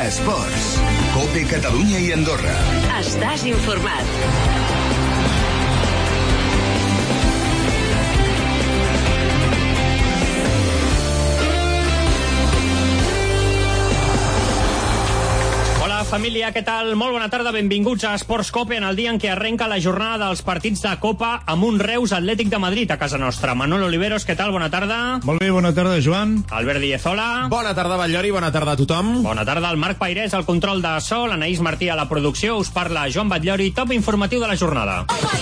Esports. COPE Catalunya i Andorra. Estàs informat. Família, què tal? Molt bona tarda, benvinguts a Esports COPE en el dia en què arrenca la jornada dels partits de Copa amb un Reus Atlètic de Madrid a casa nostra. Manuel Oliveros, què tal? Bona tarda. Molt bé, bona tarda, Joan. Albert Díez, hola. Bona tarda, Batllori, bona tarda a tothom. Bona tarda, el Marc Pairés, al control de so, l'Anaïs Martí a la producció, us parla Joan Batllori, top informatiu de la jornada.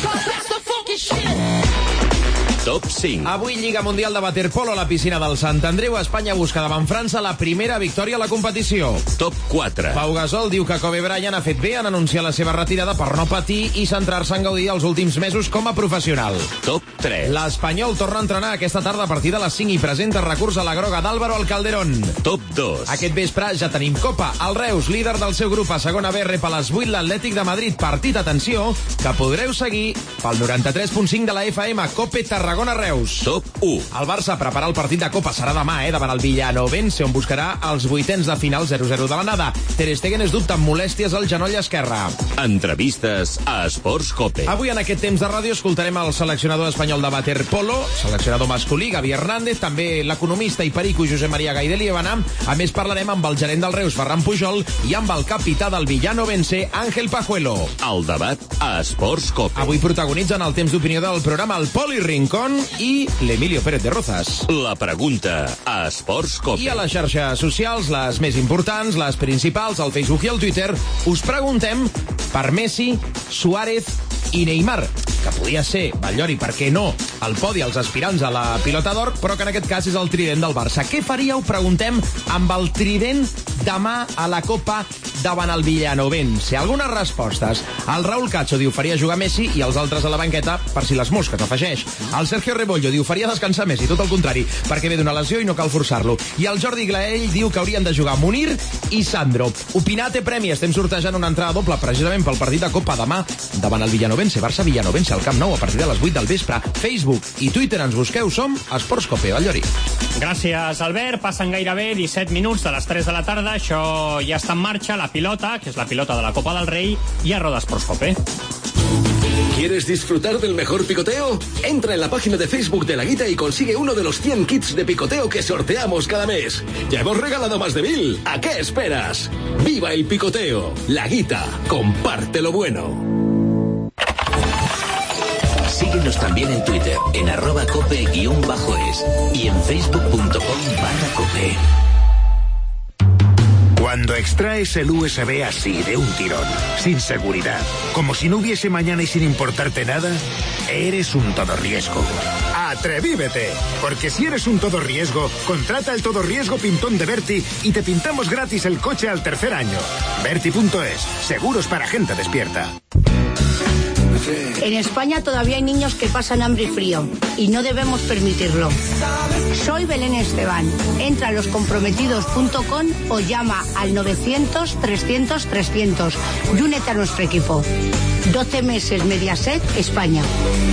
Top 5. Avui Lliga Mundial de Waterpolo a la piscina del Sant Andreu. Espanya busca davant França la primera victòria a la competició. Top 4. Pau Gasol diu que Kobe Bryant ha fet bé en anunciar la seva retirada per no patir i centrar-se en gaudir els últims mesos com a professional. Top 3. L'Espanyol torna a entrenar aquesta tarda a partir de les 5 i presenta recurs a la groga d'Álvaro al Calderón. Top 2. Aquest vespre ja tenim Copa. El Reus, líder del seu grup a segona B, rep a les 8 l'Atlètic de Madrid. Partit, atenció, que podreu seguir pel 93.5 de la FM. Cope Tarragona-Reus. Top 1. El Barça prepara el partit de Copa. Serà demà, davant el Villanovense, on buscarà els vuitens de final 0-0 de l'anada. Ter Stegen es dubta amb molèsties al genoll esquerre. Entrevistes a Esports COPE. Avui, en aquest temps de ràdio, escoltarem el seleccionador espanyol de waterpolo, seleccionador masculí, Gavi Hernández, també l'economista i perico Josep Maria Gaidel i Evanam. A més, parlarem amb el gerent del Reus, Ferran Pujol, i amb el capità del Villanovense, Ángel Pajuelo. El debat a Esports COPE. Avui protagonitzen el temps d'opinió del programa el Poli Rincón i l'Emilio Pérez de Rozas. La pregunta a Esports COPE. I a les xarxes socials, les més importants, les principals, al Facebook i al Twitter, us preguntem per Messi, Suárez i Neymar, que podia ser, Batllori, per què no, el podi als aspirants a la pilota d'or, però que en aquest cas és el trident del Barça. Què faríeu, preguntem, amb el trident demà a la Copa davant el Villanovense? Algunes respostes. El Raúl Cacho diu faria jugar Messi i els altres a la banqueta per si les mosques, afegeix. El Sergio Rebollo diu faria descansar Messi, tot el contrari, perquè ve d'una lesió i no cal forçar-lo. I el Jordi Glaell diu que haurien de jugar Munir i Sandro. Opinate premi, estem sortejant una entrada doble precisament pel partit de Copa demà davant el Villanovense, Barça-Villanovense al Camp Nou a partir de les 8 del vespre. Facebook i Twitter ens busqueu, som Esports COPE. Batllori. Gràcies, Albert. Passen gairebé 17 minuts de les 3 de la tarda. Això ja està en marxa, la pilota, que és la pilota de la Copa del Rei, i a Roda Esports COPE. ¿Quieres disfrutar del mejor picoteo? Entra en la página de Facebook de La Guita y consigue uno de los 100 kits de picoteo que sorteamos cada mes. Ya hemos regalado más de 1000. ¿A qué esperas? ¡Viva el picoteo! La Guita, comparte lo bueno. Síguenos también en Twitter, en @cope_es y en facebook.com/cope. Cuando extraes el USB así, de un tirón, sin seguridad, como si no hubiese mañana y sin importarte nada, eres un todo riesgo. ¡Atrevívete! Porque si eres un todo riesgo, contrata el todo riesgo Pintón de Berti y te pintamos gratis el coche al tercer año. Berti.es, seguros para gente despierta. En España todavía hay niños que pasan hambre y frío y no debemos permitirlo. Soy Belén Esteban. Entra a loscomprometidos.com o llama al 900 300 300 y únete a nuestro equipo. 12 meses Mediaset, España.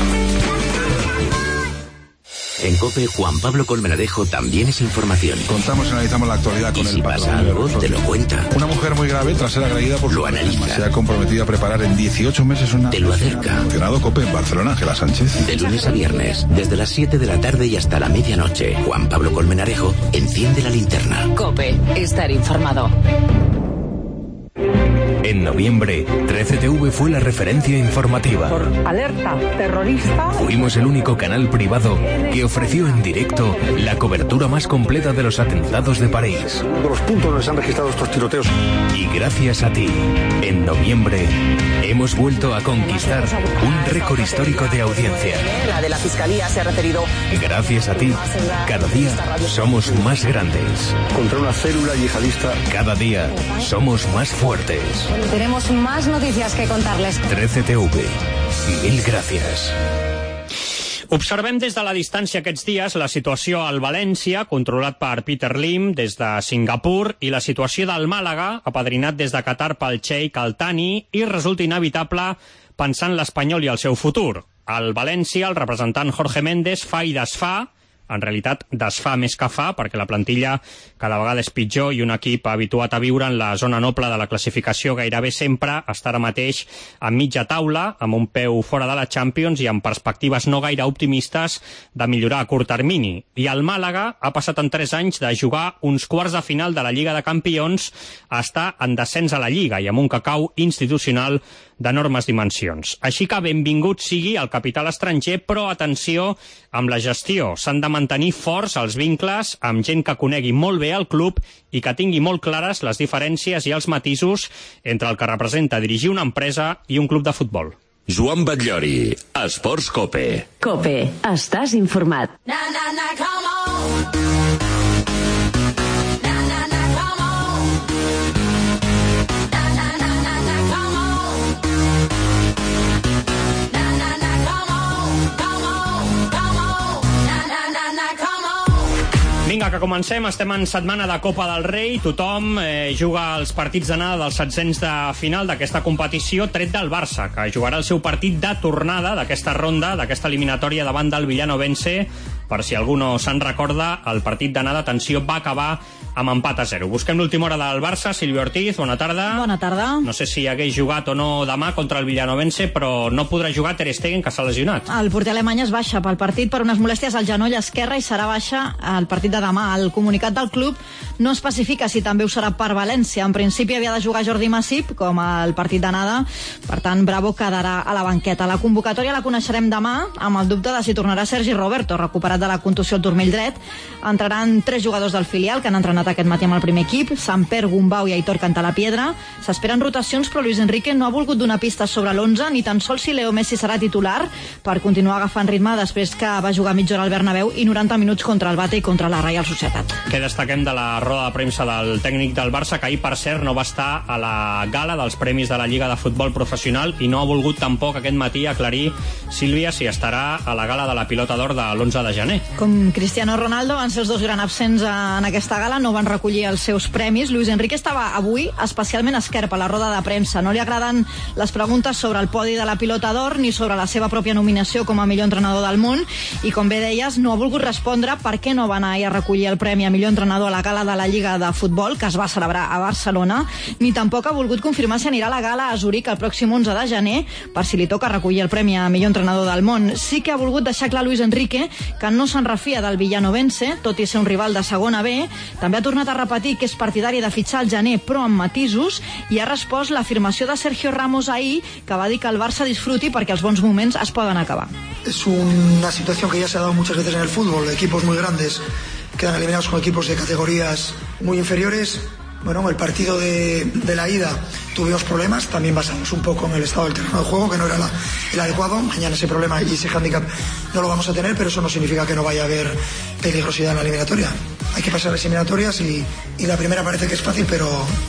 En COPE, Juan Pablo Colmenarejo también es información. Contamos y analizamos la actualidad con y si pasa algo, te lo cuenta. Una mujer muy grave, tras ser agredida por lo analiza. Se ha comprometido a preparar en 18 meses una... Te lo acerca. Funcionado COPE en Barcelona, Ángela Sánchez. De lunes a viernes, desde las 7 de la tarde y hasta la medianoche, Juan Pablo Colmenarejo enciende la linterna. COPE, estar informado. En noviembre, 13TV fue la referencia informativa. Por alerta terrorista. Fuimos el único canal privado que ofreció en directo la cobertura más completa de los atentados de París. Uno de los puntos donde se han registrado estos tiroteos. Y gracias a ti, en noviembre, hemos vuelto a conquistar un récord histórico de audiencia. La de la Fiscalía se ha referido. Gracias a ti, cada día somos más grandes. Contra una célula yihadista. Cada día somos más fuertes. Tenemos más noticias que contarles. 13TV. Mil gràcies. Observem des de la distància aquests dies la situació al València, controlat per Peter Lim des de Singapur, i la situació del Màlaga, apadrinat des de Qatar pel Sheikh Al Thani, i resulta inevitable pensar en l'Espanyol i el seu futur. Al València, el representant Jorge Méndez fa i desfà en realitat desfà més que fa, perquè la plantilla cada vegada és pitjor i un equip habituat a viure en la zona noble de la classificació gairebé sempre està ara mateix a mitja taula, amb un peu fora de la Champions i amb perspectives no gaire optimistes de millorar a curt termini. I el Màlaga ha passat en 3 anys de jugar uns quarts de final de la Lliga de Campions a estar en descens a la Lliga i amb un cacau institucional d'enormes dimensions. Així que benvingut sigui el capital estranger, però atenció amb la gestió. S'han de mantenir forts els vincles amb gent que conegui molt bé el club i que tingui molt clares les diferències i els matisos entre el que representa dirigir una empresa i un club de futbol. Joan Batllori, Esports Cope. Cope, estàs informat. Vinga, que comencem. Estem en setmana de Copa del Rei. Tothom juga els partits d'anada dels setzents de final d'aquesta competició, tret del Barça, que jugarà el seu partit de tornada d'aquesta ronda, d'aquesta eliminatòria davant del Villanovense. Per si algú no se'n recorda, el partit d'anada, atenció, va acabar amb empat a 0. Busquem l'última hora del Barça. Sílvia Ortiz, bona tarda. Bona tarda. No sé si hagués jugat o no demà contra el Villanovense, però no podrà jugar Ter Stegen, que s'ha lesionat. El porter alemany es baixa pel partit per unes molèsties al genoll esquerre i serà baixa al partit de demà. El comunicat del club no especifica si també ho serà per València. En principi havia de jugar Jordi Masip, com al partit d'anada. Per tant, Bravo quedarà a la banqueta. La convocatòria la coneixerem demà, amb el dubte de si tornarà Sergi Roberto, recuperat de la contusió al turmell dret. Entraran 3 jugadors del filial que han entrenat aquest matí amb el primer equip, Samper, Gumbau i Aitor Cantalapiedra. S'esperen rotacions, però Luis Enrique no ha volgut donar pistes sobre l'11, ni tan sols si Leo Messi serà titular, per continuar agafant ritme després que va jugar mitja hora al Bernabéu i 90 minuts contra el Bate i contra la Reial Societat. Què destaquem de la roda de premsa del tècnic del Barça, que ahir, per cert, no va estar a la gala dels premis de la Lliga de Futbol Professional i no ha volgut tampoc aquest matí aclarir, Sílvia, si estarà a la gala de la Pilota d'Or de l'11 de gener. Com Cristiano Ronaldo van ser els dos grans absents en aquesta gala, no van recollir els seus premis. Luis Enrique estava avui especialment esquerp a la roda de premsa. No li agraden les preguntes sobre el podi de la Pilota d'Or ni sobre la seva pròpia nominació com a millor entrenador del món, i com bé deies, no ha volgut respondre per què no va anar a recollir el premi a millor entrenador a la gala de la Lliga de Futbol, que es va celebrar a Barcelona, ni tampoc ha volgut confirmar si anirà a la gala a Zuric el pròxim 11 de gener, per si li toca recollir el premi a millor entrenador del món. Sí que ha volgut deixar clar Luis Enrique que no se'n refia del Villanovense, tot i ser un rival de segona B. També ha tornat a repetir que és partidari de fitxar al gener, però amb matisos, i ha respost l'afirmació de Sergio Ramos ahir, que va dir que el Barça disfruti perquè els bons moments es poden acabar. Es una situación que ya se ha dado muchas veces en el fútbol. Equipos muy grandes quedan eliminados con equipos de categorías muy inferiores. Bueno, en el partido de la ida tuvimos problemas, también basamos un poco en el estado del terreno de juego, que no era el adecuado. Mañana ese problema y ese hándicap no lo vamos a tener, pero eso no significa que no vaya a haber peligrosidad en la eliminatoria. Hay que pasar las eliminatorias y la primera parece que es fácil, pero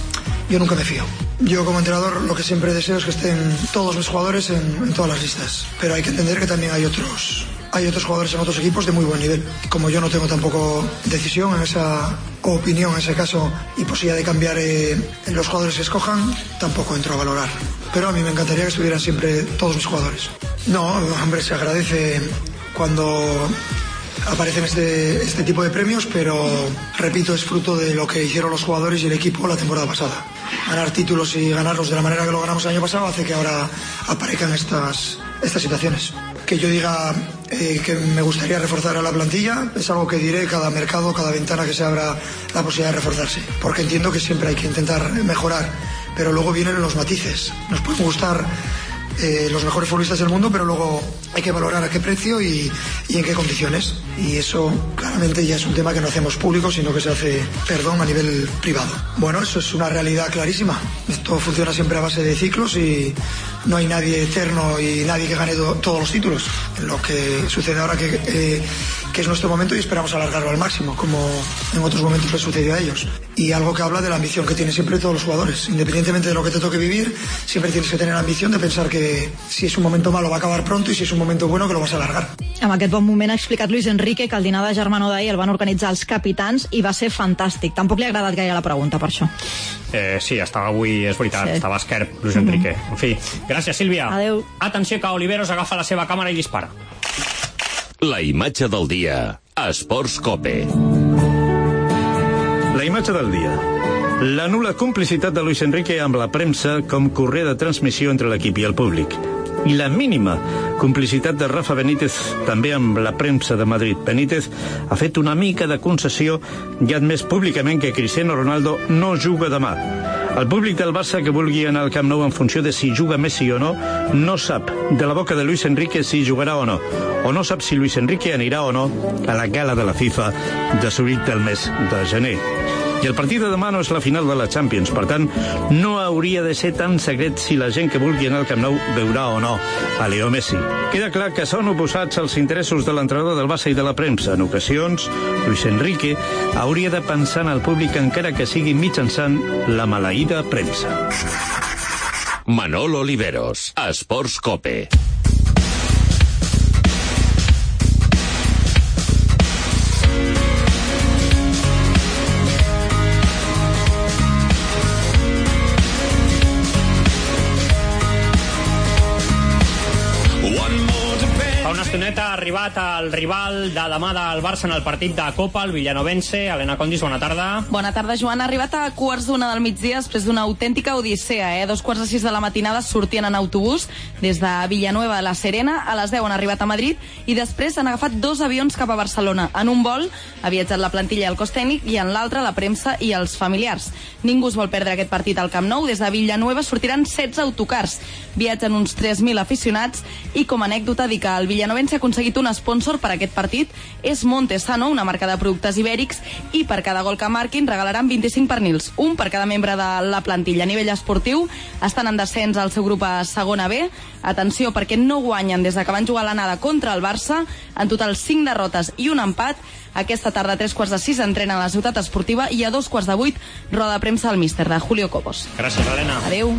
yo nunca me fío. Yo como entrenador lo que siempre deseo es que estén todos mis jugadores en todas las listas, pero hay que entender que también hay otros jugadores en otros equipos de muy buen nivel. Como yo no tengo tampoco decisión en esa opinión, en ese caso, y posibilidad de cambiar los jugadores que escojan, tampoco entro a valorar. Pero a mí me encantaría que estuvieran siempre todos mis jugadores. No, hombre, se agradece cuando aparecen este tipo de premios, pero repito, es fruto de lo que hicieron los jugadores y el equipo la temporada pasada. Ganar títulos y ganarlos de la manera que lo ganamos el año pasado hace que ahora aparezcan estas situaciones. Que yo diga que me gustaría reforzar a la plantilla es algo que diré cada mercado, cada ventana que se abra la posibilidad de reforzarse, porque entiendo que siempre hay que intentar mejorar, pero luego vienen los matices. Nos pueden gustar los mejores futbolistas del mundo, pero luego hay que valorar a qué precio y en qué condiciones, y eso claramente ya es un tema que no hacemos público, sino que se hace, a nivel privado. Bueno, eso es una realidad clarísima. Esto funciona siempre a base de ciclos y no hay nadie eterno y nadie que gane todos los títulos. Lo que sucede ahora que es nuestro momento y esperamos alargarlo al máximo, como en otros momentos les sucedió a ellos. Y algo que habla de la ambición que tienen siempre todos los jugadores. Independientemente de lo que te toque vivir, siempre tienes que tener la ambición de pensar que si es un momento malo va a acabar pronto y si es un momento bueno que lo vas a alargar. Amb aquest bon moment ha explicat Luis Enrique que el dinar de germanor d'ahir el van organitzar els capitans i va ser fantàstic. Tampoc li ha agradat gaire la pregunta per això. Sí, estava avui, és veritat, estava esquerp Luis Enrique. En fi, gràcies, Sílvia. Adéu. Atenció, que Oliveros agafa la seva càmera i dispara. La imatge del dia Esports Cope. La imatge del dia. La nul·la complicitat de Luis Enrique amb la premsa com correa de transmissió entre l'equip i el públic. I la mínima complicitat de Rafa Benítez també amb la premsa de Madrid. Benítez ha fet una mica de concessió i ha admès públicament que Cristiano Ronaldo no juga demà. El públic del Barça que vulgui anar al Camp Nou en funció de si juga Messi o no sap de la boca de Luis Enrique si jugarà o no sap si Luis Enrique anirà o no a la gala de la FIFA de Zurich del mes de gener. I el partit de demà no és la final de la Champions, per tant, no hauria de ser tan secret si la gent que vulgui anar al Camp Nou veurà o no a Leo Messi. Queda clar que són oposats als interessos de l'entrenador del Barça i de la premsa. En ocasions, Luis Enrique hauria de pensar en el públic encara que sigui mitjançant la maleïda premsa. Manolo Oliveros, Esports Cope. Ha arribat el rival de demà del Barça en el partit de Copa, el Villanovense. Helena Condis, bona tarda. Bona tarda, Joan. Ha arribat a 1:15 del migdia després d'una autèntica odissea. 2:45 de la matinada sortien en autobús des de Villanueva de la Serena. A les 10 han arribat a Madrid i després han agafat 2 avions cap a Barcelona. En un vol ha viatjat la plantilla i el cos tècnic i en l'altre la premsa i els familiars. Ningú es vol perdre aquest partit al Camp Nou. Des de Villanueva sortiran 16 autocars. Viatgen uns 3.000 aficionats i, com a anècdota, dir que el Villanovense ha aconseguit un sponsor per a aquest partit. És Montesano, una marca de productes ibèrics, i per cada gol que marquin regalaran 25 pernils, un per cada membre de la plantilla. A nivell esportiu estan en descens al seu grup a segona B. Atenció, perquè no guanyen des de que van jugar l'anada contra el Barça. En total 5 derrotes i un empat. Aquesta tarda a 3:15 entrena a la Ciutat Esportiva i a 2:08 roda de premsa al míster de Julio Cobos. Gràcies, Helena. Adéu.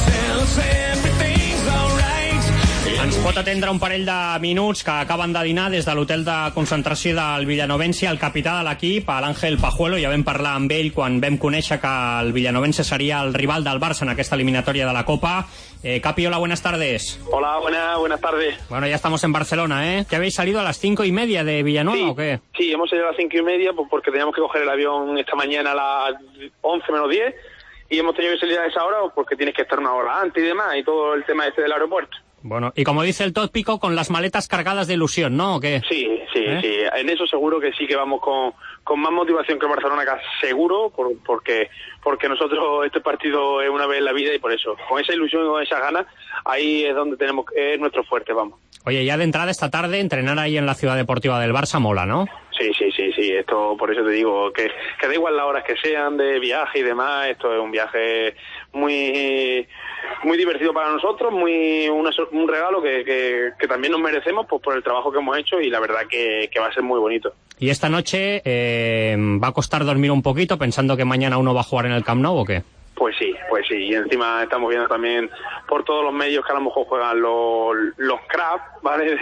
Ens pot atendre un parell de minuts que acaben de dinar des de l'hotel de concentració del Villanovense el capità de l'equip, l'Àngel Pajuelo. Ja vam parlar amb ell quan vam conèixer que el Villanovense seria el rival del Barça en aquesta eliminatoria de la Copa. Capi, hola, buenas tardes. Hola, buenas tardes. Bueno, ya estamos en Barcelona, ¿eh? ¿Que habéis salido a las 5:30 de Villanueva o qué? Sí, hemos salido a las 5:30 porque teníamos que coger el avión esta mañana a las 11 menos 10 y hemos tenido que salir a esa hora porque tienes que estar una hora antes y demás y todo el tema del aeropuerto. Bueno, y como dice el tópico, con las maletas cargadas de ilusión, ¿no? ¿O qué? Sí. En eso seguro que sí que vamos con más motivación que el Barcelona, que seguro, porque nosotros este partido es una vez en la vida y por eso, con esa ilusión y con esas ganas, ahí es donde es nuestro fuerte, vamos. Oye, ya de entrada esta tarde, entrenar ahí en la ciudad deportiva del Barça mola, ¿no? Sí, esto por eso te digo que da igual las horas que sean de viaje y demás, esto es un viaje muy divertido para nosotros, un regalo que también nos merecemos pues por el trabajo que hemos hecho y la verdad que va a ser muy bonito. ¿Y esta noche va a costar dormir un poquito pensando que mañana uno va a jugar en el Camp Nou o qué? Pues sí, y encima estamos viendo también por todos los medios que a lo mejor juegan los cracks, ¿vale?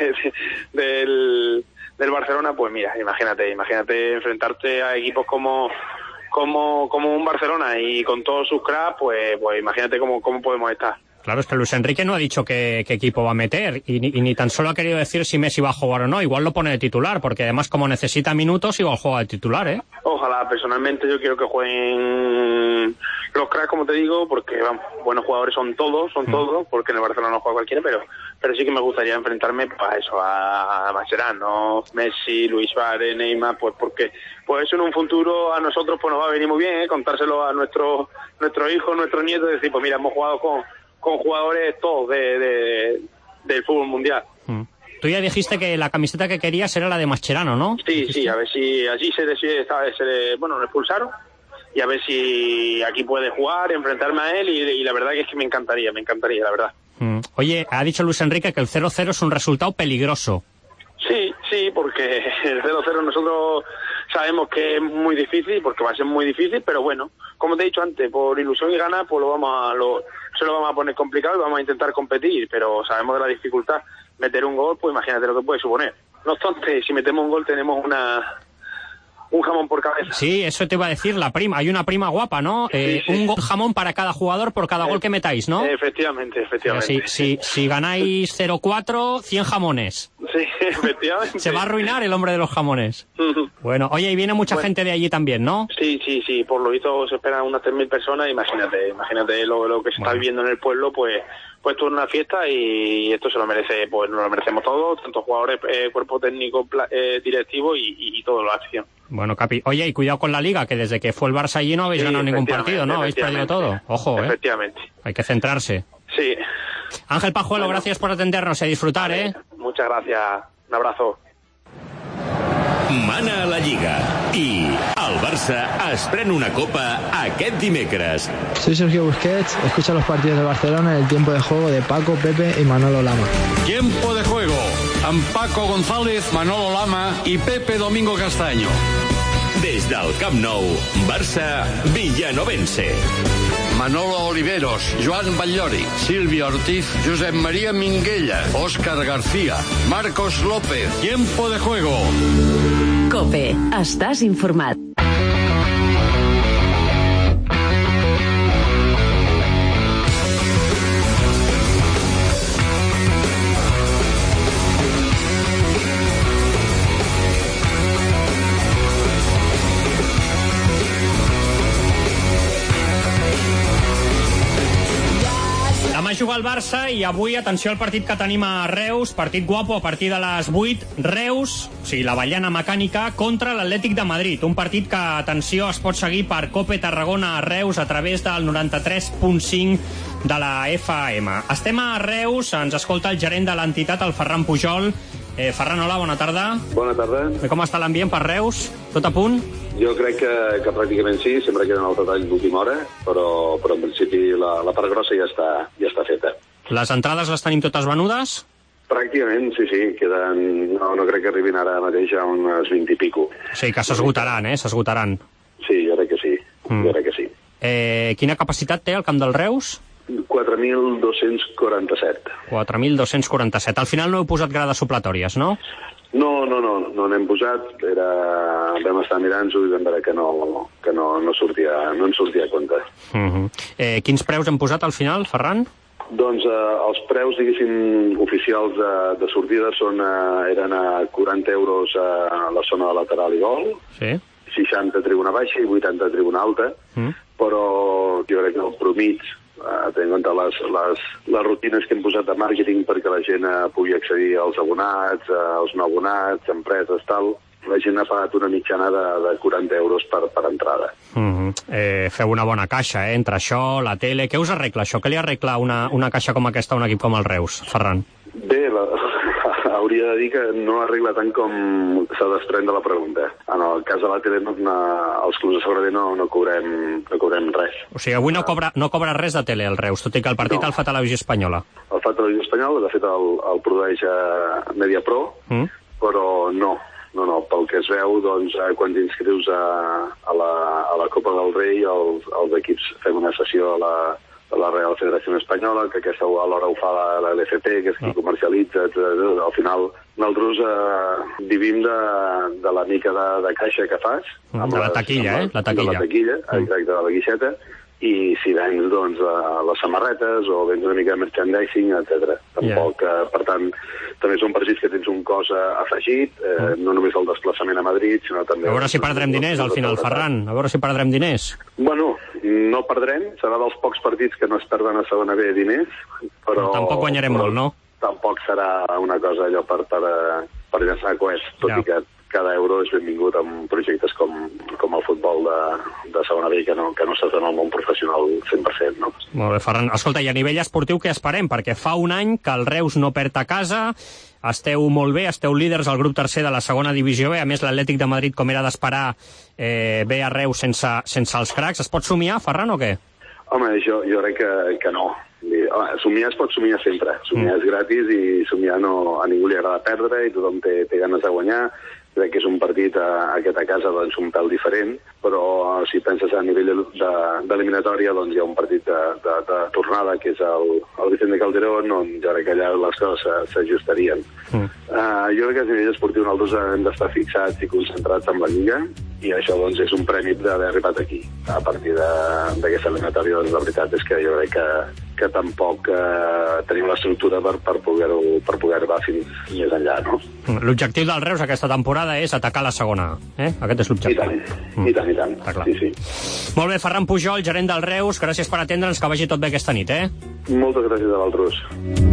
del Barcelona, pues mira, imagínate enfrentarte a equipos como un Barcelona y con todos sus cracks, pues imagínate cómo podemos estar. Claro, es que Luis Enrique no ha dicho qué equipo va a meter y ni tan solo ha querido decir si Messi va a jugar o no. Igual lo pone de titular, porque además como necesita minutos, igual juega de titular, ¿eh? Ojalá, personalmente yo quiero que jueguen los cracks, como te digo, porque vamos, buenos jugadores son todos, porque en el Barcelona no juega cualquiera, pero sí que me gustaría enfrentarme a Mascherano, Messi, Luis Suárez, Neymar, pues porque pues eso en un futuro a nosotros pues nos va a venir muy bien, contárselo a nuestros hijos, nuestros nietos, y decir, pues mira, hemos jugado con jugadores todos del fútbol mundial. Tú ya dijiste que la camiseta que querías era la de Mascherano, ¿no? Sí, a ver si allí lo expulsaron y a ver si aquí puede jugar, enfrentarme a él y la verdad que es que me encantaría, la verdad. Oye, ha dicho Luis Enrique que el 0-0 es un resultado peligroso. Sí, porque el 0-0 nosotros sabemos que es muy difícil, porque va a ser muy difícil, pero bueno, como te he dicho antes, por ilusión y ganas, pues se lo vamos a poner complicado y vamos a intentar competir, pero sabemos de la dificultad. Meter un gol, pues imagínate lo que puede suponer. No obstante, si metemos un gol tenemos un jamón por cabeza. Sí, eso te iba a decir, la prima. Hay una prima guapa, ¿no? Sí. Un jamón para cada jugador por cada gol que metáis, ¿no? Efectivamente. Si ganáis 0-4, 100 jamones. Sí, efectivamente. Se va a arruinar el hombre de los jamones. Bueno, oye, y viene mucha gente de allí también, ¿no? Sí, por lo visto se esperan unas 3.000 personas. Imagínate lo que se está viviendo en el pueblo, pues esto es una fiesta y esto se lo merece, pues nos lo merecemos todos, tanto jugadores, cuerpo técnico, directivo y toda la acción. Bueno, Capi, oye, y cuidado con la Liga, que desde que fue el Barça allí no habéis ganado ningún partido, ¿no? Habéis perdido todo. Ojo, Efectivamente. Hay que centrarse. Sí. Ángel Pajuelo, gracias por atendernos y a disfrutar, Muchas gracias. Un abrazo. Mana a la Lliga i el Barça es pren una copa aquest dimecres. Soy Sergio Busquets, escucha los partidos de Barcelona en el tiempo de juego de Paco, Pepe y Manolo Lama. Tiempo de juego amb Paco González, Manolo Lama i Pepe Domingo Castaño. Des del Camp Nou, Barça Villanovense. Manolo Oliveros, Joan Batllori, Silvia Ortiz, Josep María Minguella, Óscar García, Marcos López. Tiempo de juego. COPE. Estàs informat. Juga el Barça i avui, atenció al partit que tenim a Reus, partit guapo a partir de les 8, Reus, o sigui, l'Avellana Mecànica, contra l'Atlètic de Madrid. Un partit que, atenció, es pot seguir per COPE Tarragona a Reus a través del 93.5 de la FM. Estem a Reus, ens escolta el gerent de l'entitat, el Ferran Pujol. Ferran, hola, bona tarda. Bona tarda. Com està l'ambient per Reus? Tot a punt? Jo crec que pràcticament sí, sempre queden els detalls d'última hora, però en principi la part grossa ja està feta. Les entrades les tenim totes venudes? Pràcticament, sí, queden... No crec que arribin ara mateix a unes 20 i pico. O sigui que s'esgotaran, s'esgotaran. Sí, jo crec que sí, jo crec que sí. Quina capacitat té el camp del Reus? 4.247. 4.247. Al final no heu posat grades supletòries, no? No n'hem posat. Vam estar mirant-ho i vam veure que no en sortia a compte. Quins preus hem posat al final, Ferran? Doncs els preus, diguéssim, oficials de sortida eren a 40 euros a la zona de lateral i gol, 60 a tribuna baixa i 80 a tribuna alta, però jo crec que el promig, tenint en compte les rutines que hem posat de màrqueting perquè la gent pugui accedir als abonats, als no abonats, empreses, tal, la gent ha pagat una mitjana de 40 euros per entrada. Feu una bona caixa, entre això, la tele... Què us arregla això? Què li arregla una caixa com aquesta a un equip com el Reus, Ferran? Bé, hauria de dir que no arregla tant com s'ha desprèn de la pregunta. En el cas de la tele, els clubs de segona B no cobrem res. O sigui, avui no cobra res de tele el Reus, tot i que el partit el fa Televisió Espanyola. El fa Televisió Espanyola, de fet el produeix Mediapro, però no, pel que es veu, doncs, quan t'inscrius a la Copa del Rei, els equips fem una sessió a la Real Federació Espanyola, que aquesta alhora ho fa la LFP, que és qui comercialitza, al final nosaltres vivim de la mica de caixa que fas. De la taquilla, la taquilla, exacte, de la guixeta, i si vens, doncs, les samarretes o vens una mica de merchandising, etc. Tampoc, per tant, també són partits que tens un cost afegit, no només el desplaçament a Madrid, sinó també... A veure si perdrem diners al final, Ferran, a veure si perdrem diners. Bueno, no perdrem, serà dels pocs partits que no es perden a segona B diners, però... Tampoc guanyarem molt, no? Tampoc serà una cosa allò per llançar coets, tot i que cada euro és benvingut en projectes com el futbol de segona B, que no estàs en el món professional 100%, no? Molt bé, Ferran. Escolta, i a nivell esportiu què esperem? Perquè fa un any que el Reus no perd a casa, esteu molt bé, esteu líders al grup tercer de la segona divisió B, a més l'Atlètic de Madrid, com era d'esperar, ve a Reus sense els cracs. Es pot somiar, Ferran, o què? Home, jo crec que no. Somiar es pot somiar sempre. Somiar és gratis i somiar a ningú li agrada perdre i tothom té ganes de guanyar. Crec que és un partit aquest a casa doncs, un pèl diferent, però si penses a nivell d'eliminatòria doncs, hi ha un partit de tornada que és el Vicente Calderón, on jo crec que allà les coses s'ajustarien. Jo crec que a nivell esportiu nosaltres hem d'estar fixats i concentrats en la Lliga i això doncs és un prèmit d'haver arribat aquí. A partir d'aquesta eliminatòria, la veritat és que jo crec que tampoc tenim l'estructura per poder arribar fins més enllà, no? L'objectiu del Reus aquesta temporada és atacar la segona, Aquest és l'objectiu. I tant. Sí. Molt bé, Ferran Pujol, gerent del Reus, gràcies per atendre'ns, que vagi tot bé aquesta nit, Moltes gràcies a vosaltres.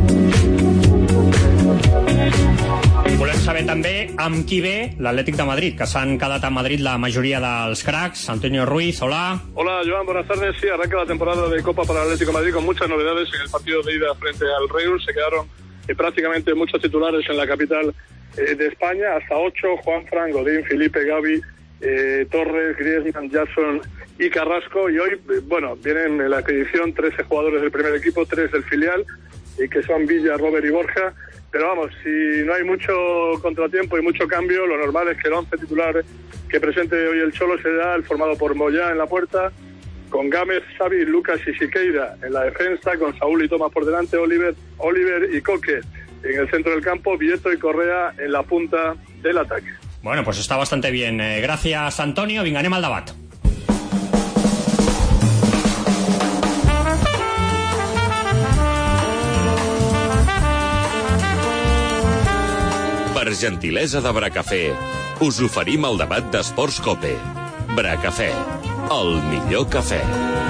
Volem saber també amb qui ve l'Atlètic de Madrid, que s'han quedat a Madrid la majoria dels cracs. Antonio Ruiz, hola. Hola, Joan, buenas tardes. Sí, arranca la temporada de Copa para el Atlético de Madrid con muchas novedades en el partido de ida frente al Reus. Se quedaron prácticamente muchos titulares en la capital de España, hasta 8, Juanfran, Godín, Felipe, Gavi, Torres, Griezmann, Jackson y Carrasco. Y hoy, vienen en la expedición 13 jugadores del primer equipo, 3 del filial, que son Villa, Robert y Borja. Pero vamos, si no hay mucho contratiempo y mucho cambio, lo normal es que el 11 titular que presente hoy el Cholo será el formado por Moyá en la puerta, con Gámez, Xavi, Lucas y Siqueira en la defensa, con Saúl y Tomás por delante, Oliver y Coque en el centro del campo, Vieto y Correa en la punta del ataque. Bueno, pues está bastante bien. Gracias, Antonio. Vinga, anem al debat. Per gentilesa de Bracafé, us oferim el debat d'Esports Cope. Bracafé, el millor cafè.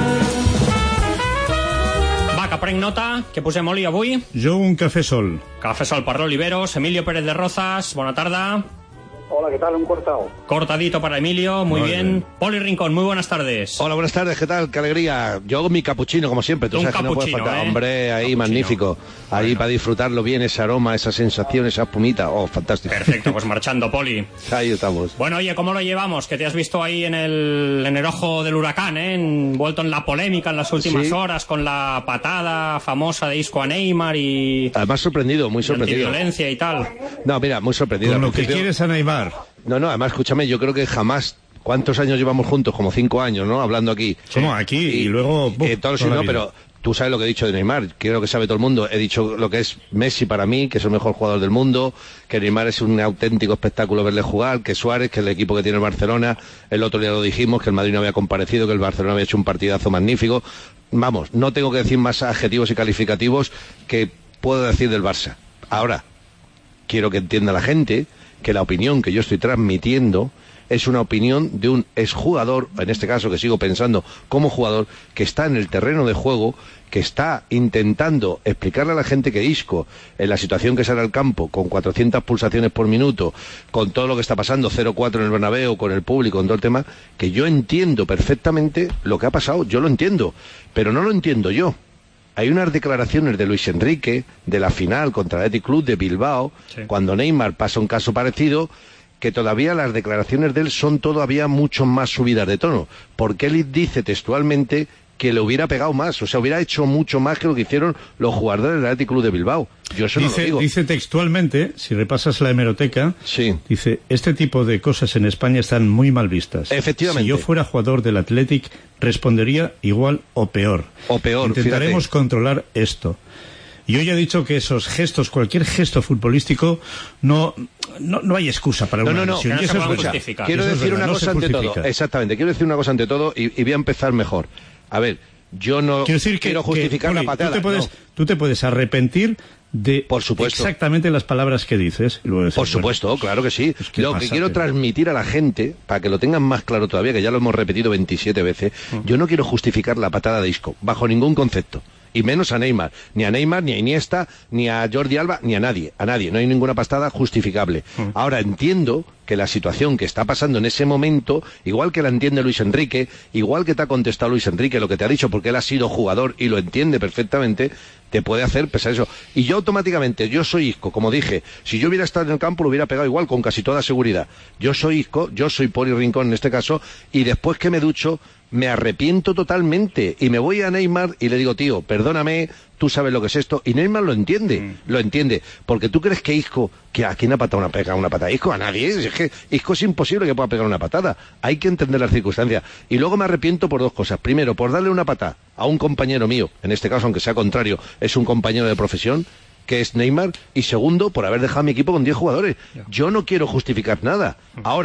Va, que prenc nota. Què posem, Oli, avui? Jo un cafè sol. Cafè sol per l'Oliveros. Emilio Pérez de Rozas, bona tarda. Hola, ¿qué tal? Un cortado. Cortadito para Emilio, muy bien. Poli Rincón, muy buenas tardes. Hola, buenas tardes, ¿qué tal? Qué alegría. Yo hago mi capuchino, como siempre. Tú sabes que no puede faltar. Hombre, ahí, capuchino. Magnífico. Ahí para disfrutarlo bien, ese aroma, esa sensación, esa espumita. Oh, fantástico. Perfecto, pues marchando, Poli. Ahí estamos. Bueno, oye, ¿cómo lo llevamos? Que te has visto ahí en el ojo del huracán, envuelto en la polémica en las últimas horas con la patada famosa de Isco a Neymar y... Además sorprendido, muy sorprendido. Violencia y tal. No, mira, muy sorprendido. Con lo que quieres a Neymar. No, además, escúchame, yo creo que jamás... ¿Cuántos años llevamos juntos? Como 5 años, ¿no? Hablando aquí. ¿Cómo? Aquí y luego... pero tú sabes lo que he dicho de Neymar. Creo que sabe todo el mundo. He dicho lo que es Messi para mí, que es el mejor jugador del mundo, que Neymar es un auténtico espectáculo verle jugar, que Suárez, que el equipo que tiene el Barcelona, el otro día lo dijimos, que el Madrid no había comparecido, que el Barcelona había hecho un partidazo magnífico. Vamos, no tengo que decir más adjetivos y calificativos que puedo decir del Barça. Ahora, quiero que entienda la gente que la opinión que yo estoy transmitiendo es una opinión de un exjugador, en este caso que sigo pensando como jugador, que está en el terreno de juego, que está intentando explicarle a la gente que Isco, en la situación que sale al campo, con 400 pulsaciones por minuto, con todo lo que está pasando, 0-4 en el Bernabéu, con el público, con todo el tema, que yo entiendo perfectamente lo que ha pasado, yo lo entiendo, pero no lo entiendo yo. Hay unas declaraciones de Luis Enrique de la final contra el Athletic Club de Bilbao, cuando Neymar pasa un caso parecido, que todavía las declaraciones de él son todavía mucho más subidas de tono, porque él dice textualmente que le hubiera pegado más, o sea, hubiera hecho mucho más que lo que hicieron los jugadores del Athletic Club de Bilbao. Yo eso no lo digo. Dice textualmente, si repasas la hemeroteca, dice, este tipo de cosas en España están muy mal vistas. Efectivamente. Si yo fuera jugador del Athletic, respondería igual o peor. O peor, Intentaremos controlar esto. Yo ya he dicho que esos gestos, cualquier gesto futbolístico, no hay excusa para una lesión. Y eso es justificar. Quiero decir una cosa ante todo. Exactamente, quiero decir una cosa ante todo y voy a empezar mejor. A ver, yo no quiero justificar la patada. Tú te puedes arrepentir de exactamente las palabras que dices. Y luego decir, por supuesto, claro que sí. Lo que quiero transmitir a la gente, para que lo tengan más claro todavía, que ya lo hemos repetido 27 veces, yo no quiero justificar la patada de Isco, bajo ningún concepto. Y menos a Neymar, ni a Iniesta, ni a Jordi Alba, ni a nadie, no hay ninguna patada justificable. Ahora entiendo que la situación que está pasando en ese momento, igual que la entiende Luis Enrique, igual que te ha contestado Luis Enrique lo que te ha dicho, porque él ha sido jugador y lo entiende perfectamente, te puede hacer pesar eso. Y yo automáticamente, yo soy Isco, como dije, si yo hubiera estado en el campo lo hubiera pegado igual, con casi toda seguridad. Yo soy Isco, yo soy Poli Rincón en este caso, y después que me ducho, me arrepiento totalmente, y me voy a Neymar y le digo, tío, perdóname, tú sabes lo que es esto, y Neymar lo entiende, porque tú crees que Isco, que ¿a quién ha pegado una patada? Isco, a nadie, es que Isco es imposible que pueda pegar una patada, hay que entender las circunstancias, y luego me arrepiento por dos cosas. Primero, por darle una patada a un compañero mío, en este caso, aunque sea contrario, es un compañero de profesión, que es Neymar, y segundo, por haber dejado a mi equipo con 10 jugadores. Yo no quiero justificar nada. Ahora,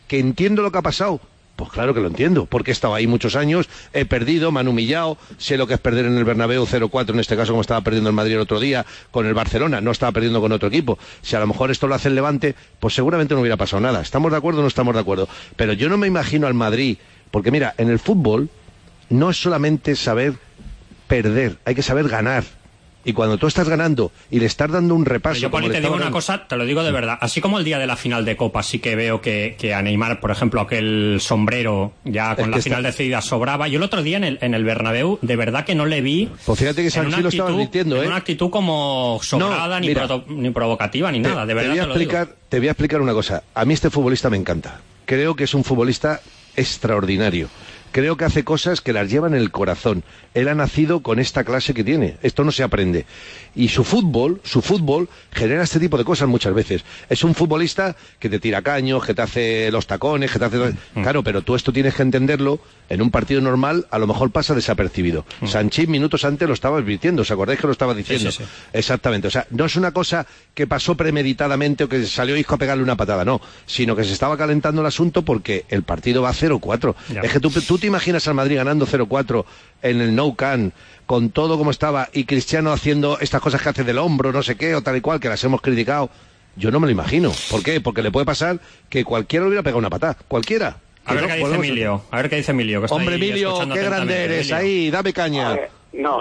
¿Que entiendo lo que ha pasado? Pues claro que lo entiendo, porque he estado ahí muchos años, he perdido, me han humillado, sé lo que es perder en el Bernabéu 0-4, en este caso como estaba perdiendo el Madrid el otro día con el Barcelona, no estaba perdiendo con otro equipo. Si a lo mejor esto lo hace el Levante, pues seguramente no hubiera pasado nada. ¿Estamos de acuerdo o no estamos de acuerdo? Pero yo no me imagino al Madrid, porque mira, en el fútbol no es solamente saber perder, hay que saber ganar. Y cuando tú estás ganando y le estás dando un repaso... Yo, Poli, te digo una cosa, te lo digo de verdad. Así como el día de la final de Copa sí que veo que a Neymar, por ejemplo, aquel sombrero ya con la final decidida sobraba. Yo el otro día en el Bernabéu, de verdad que no le vi... Pues fíjate que Sanchi lo estaba advirtiendo, en una actitud como sobrada, no, ni provocativa, ni nada. De verdad te voy a explicar una cosa. A mí este futbolista me encanta. Creo que es un futbolista extraordinario. Creo que hace cosas que las lleva en el corazón. Él ha nacido con esta clase que tiene. Esto no se aprende. Y su fútbol genera este tipo de cosas muchas veces. Es un futbolista que te tira caños, que te hace los tacones, que te hace... Claro, pero tú esto tienes que entenderlo. En un partido normal a lo mejor pasa desapercibido. Sanchís minutos antes lo estaba advirtiendo. ¿Os acordáis que lo estaba diciendo? Sí. Exactamente. O sea, no es una cosa que pasó premeditadamente o que salió Isco a pegarle una patada, no. Sino que se estaba calentando el asunto porque el partido va 0-4. Es que tú te imaginas al Madrid ganando 0-4 en el Nou Camp, con todo como estaba, y Cristiano haciendo estas cosas que hace del hombro, no sé qué, o tal y cual, que las hemos criticado. Yo no me lo imagino. ¿Por qué? Porque le puede pasar que cualquiera le hubiera pegado una patada. Cualquiera. A ver qué dice Emilio. A ver qué dice Emilio. Que está Hombre, Emilio, qué grande eres. Emilio. Ahí, dame caña. No.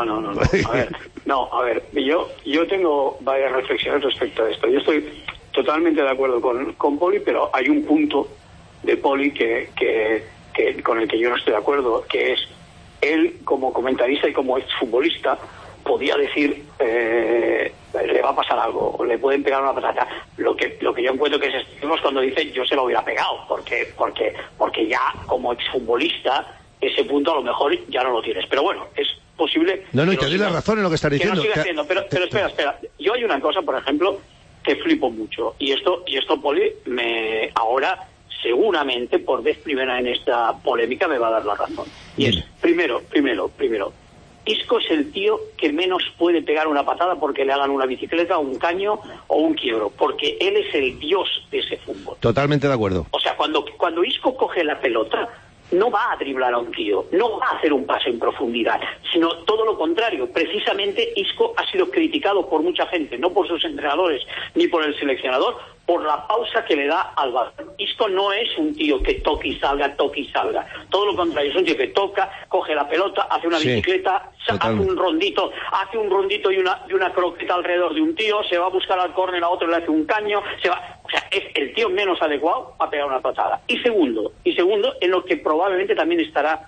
A ver, yo tengo varias reflexiones respecto a esto. Yo estoy totalmente de acuerdo con Poli, pero hay un punto de Poli que con el que yo no estoy de acuerdo, que es él como comentarista y como exfutbolista podía decir le va a pasar algo, le pueden pegar una patata. Lo que yo encuentro que es cuando dice yo se lo hubiera pegado, porque ya como exfutbolista ese punto a lo mejor ya no lo tienes. Pero bueno, es posible. No, y te doy la razón en lo que estás diciendo. Que no siga haciendo, pero espera. Yo hay una cosa, por ejemplo, que flipo mucho, y esto Poli ahora seguramente por vez primera en esta polémica me va a dar la razón. Y es, primero, Isco es el tío que menos puede pegar una patada porque le hagan una bicicleta, un caño o un quiebro, porque él es el dios de ese fútbol. Totalmente de acuerdo. O sea, cuando Isco coge la pelota, no va a driblar a un tío, no va a hacer un pase en profundidad, sino todo lo contrario. Precisamente Isco ha sido criticado por mucha gente, no por sus entrenadores ni por el seleccionador, por la pausa que le da al balón. Isco no es un tío que toque y salga. Todo lo contrario, es un tío que toca, coge la pelota, hace una bicicleta, hace un rondito y una croqueta alrededor de un tío, se va a buscar al córner, a otro le hace un caño, o sea, es el tío menos adecuado a pegar una patada. Y segundo, en lo que probablemente también estará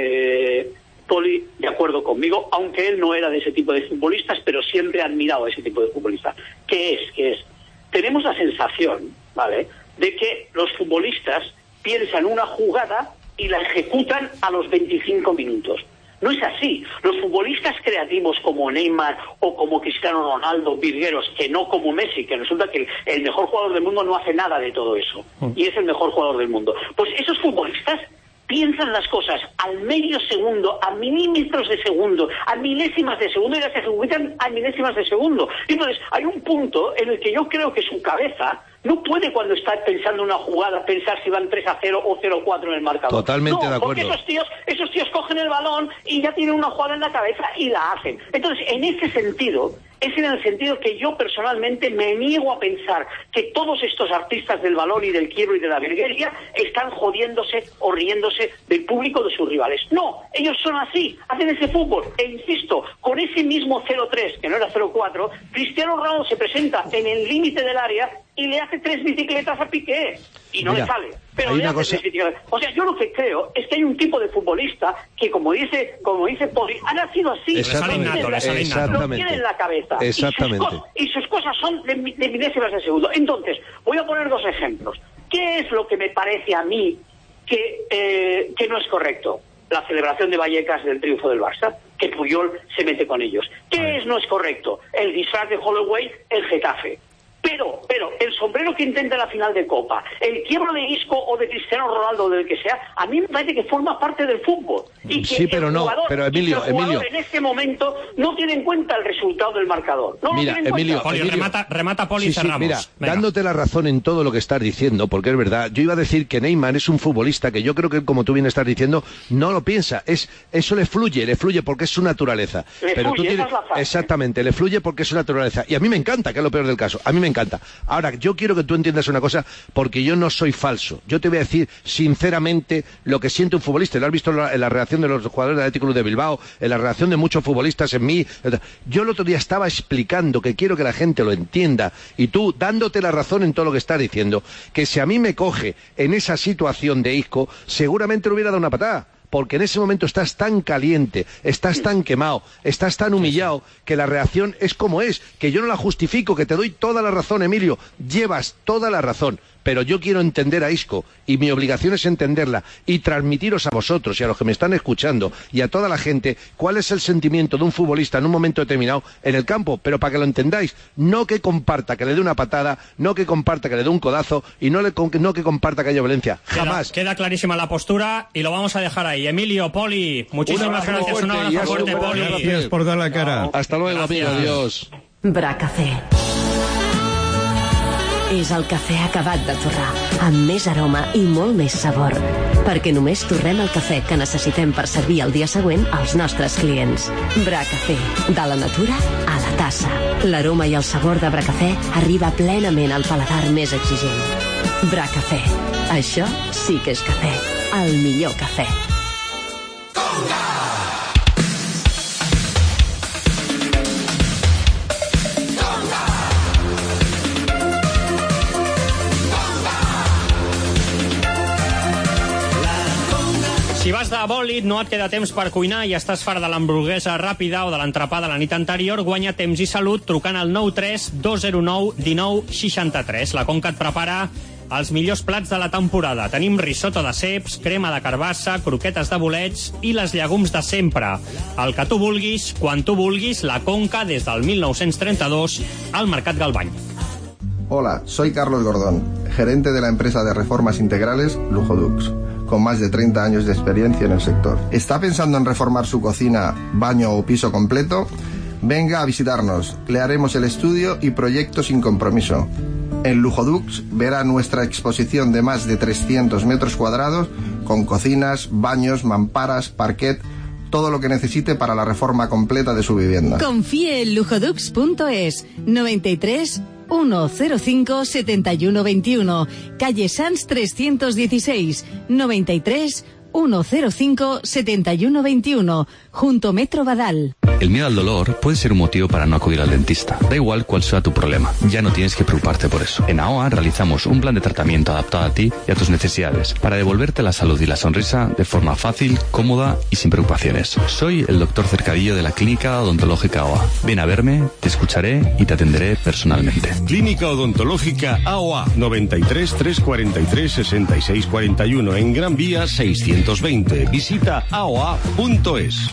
Poli de acuerdo conmigo, aunque él no era de ese tipo de futbolistas, pero siempre ha admirado a ese tipo de futbolistas. ¿Qué es? Tenemos la sensación, ¿vale?, de que los futbolistas piensan una jugada y la ejecutan a los 25 minutos. No es así. Los futbolistas creativos como Neymar o como Cristiano Ronaldo, virgueros, que no como Messi, que resulta que el mejor jugador del mundo no hace nada de todo eso y es el mejor jugador del mundo. Pues esos futbolistas piensan las cosas al medio segundo, a milímetros de segundo, a milésimas de segundo, y las ejecutan a milésimas de segundo. Y entonces hay un punto en el que yo creo que su cabeza no puede, cuando está pensando una jugada, pensar si van 3-0 o 0-4 en el marcador. Totalmente de acuerdo. Porque esos tíos cogen el balón y ya tienen una jugada en la cabeza y la hacen. Entonces, en ese sentido, es en el sentido que yo personalmente me niego a pensar que todos estos artistas del balón y del quiebro y de la virguería están jodiéndose o riéndose del público de sus rivales. No, ellos son así, hacen ese fútbol. E insisto, con ese mismo 0-3, que no era 0-4, Cristiano Ronaldo se presenta en el límite del área y le hace 3 bicicletas a Piqué y no le sale. Pero le hace 3 bicicletas. O sea, yo lo que creo es que hay un tipo de futbolista que, como dice Poli, ha nacido así. Exactamente. Lo tiene en la cabeza. Exactamente. Y sus cosas son de milésimas de segundo. Entonces, voy a poner 2 ejemplos. ¿Qué es lo que me parece a mí que no es correcto? La celebración de Vallecas del triunfo del Barça, que Puyol se mete con ellos. ¿Qué no es correcto? El disfraz de Holloway, el Getafe. Pero el sombrero que intenta en la final de Copa, el quiebro de Isco o de Cristiano Ronaldo o del que sea, a mí me parece que forma parte del fútbol. Y que sí, pero no, pero Emilio, en este momento no tiene en cuenta el resultado del marcador. No mira, Emilio, remata Poli y cerramos. Mira, dándote la razón en todo lo que estás diciendo, porque es verdad, yo iba a decir que Neymar es un futbolista que yo creo que, como tú bien estás diciendo, no lo piensa, eso le fluye porque es su naturaleza. Exactamente, le fluye porque es su naturaleza. Y a mí me encanta, que es lo peor del caso, a mí me encanta. Ahora, yo quiero que tú entiendas una cosa, porque yo no soy falso. Yo te voy a decir sinceramente lo que siente un futbolista. Lo has visto en la reacción de los jugadores del Athletic Club de Bilbao, en la reacción de muchos futbolistas en mí. Yo el otro día estaba explicando, que quiero que la gente lo entienda, y tú dándote la razón en todo lo que estás diciendo, que si a mí me coge en esa situación de Isco, seguramente le hubiera dado una patada. Porque en ese momento estás tan caliente, estás tan quemado, estás tan humillado, que la reacción es como es, que yo no la justifico, que te doy toda la razón, Emilio, llevas toda la razón, pero yo quiero entender a Isco, y mi obligación es entenderla, y transmitiros a vosotros y a los que me están escuchando, y a toda la gente, cuál es el sentimiento de un futbolista en un momento determinado en el campo, pero para que lo entendáis, no que comparta que le dé una patada, no que comparta que le dé un codazo, y no que comparta que haya violencia, jamás. Queda clarísima la postura, y lo vamos a dejar ahí. Emilio, Poli, muchísimas gracias. Un abrazo fuerte, Poli. Gracias por dar la cara. Hasta luego, amigo. Adiós. Bracafé. És el cafè acabat de torrar, amb més aroma i molt més sabor, perquè només torrem el cafè que necessitem per servir el dia següent als nostres clients. Bracafé, de la natura a la tassa. L'aroma i el sabor de Bracafé arriba plenament al paladar més exigent. Bracafé, això sí que és cafè, el millor cafè. Si vas de bòlit, no et queda temps per cuinar i estàs fart de l'hamburguesa ràpida o de l'entrepà de la nit anterior, guanya temps i salut trucant al 93 209 19 63. La Conca et prepara els millors plats de la temporada. Tenim risotto de ceps, crema de carbassa, croquetes de bolets i les llegums de sempre. El que tu vulguis, quan tu vulguis, la Conca des del 1932 al Mercat Galvany. Hola, soy Carlos Gordón, gerente de la empresa de reformas integrales Lujodux, con más de 30 años de experiencia en el sector. ¿Está pensando en reformar su cocina, baño o piso completo? Venga a visitarnos, le haremos el estudio y proyecto sin compromiso. En Lujodux verá nuestra exposición de más de 300 metros cuadrados con cocinas, baños, mamparas, parquet, todo lo que necesite para la reforma completa de su vivienda. Confíe en lujodux.es 93 105 7121, calle Sanz 316, 93 105 7121, junto Metro Badal. El miedo al dolor puede ser un motivo para no acudir al dentista. Da igual cuál sea tu problema, ya no tienes que preocuparte por eso. En AOA realizamos un plan de tratamiento adaptado a ti y a tus necesidades para devolverte la salud y la sonrisa de forma fácil, cómoda y sin preocupaciones. Soy el doctor Cercadillo de la Clínica Odontológica AOA. Ven a verme, te escucharé y te atenderé personalmente. Clínica Odontológica AOA, 93 343 66 41, en Gran Vía 620. Visita aoa.es.